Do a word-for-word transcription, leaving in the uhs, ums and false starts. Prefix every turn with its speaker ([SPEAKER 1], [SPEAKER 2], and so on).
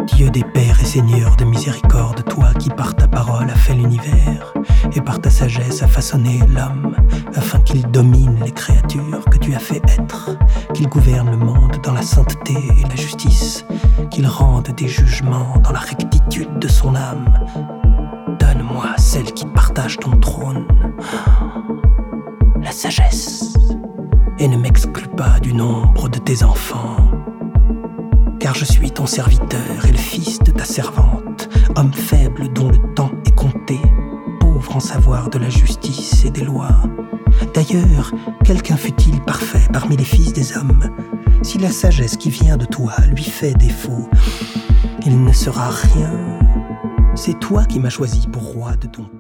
[SPEAKER 1] Dieu des pères et seigneur de miséricorde, toi qui par ta parole as fait l'univers et par ta sagesse as façonné l'homme, afin qu'il domine les créatures que tu as fait être, qu'il gouverne le monde dans la sainteté et la justice, qu'il rende des jugements dans la rectitude de son âme. Donne-moi celle qui partage ton trône, la sagesse, et ne m'exclus pas du nombre de tes enfants. Car je suis ton serviteur et le fils de ta servante, homme faible dont le temps est compté, pauvre en savoir de la justice et des lois. D'ailleurs, quelqu'un fut-il parfait parmi les fils des hommes? Si la sagesse qui vient de toi lui fait défaut, il ne sera rien. C'est toi qui m'as choisi pour roi de ton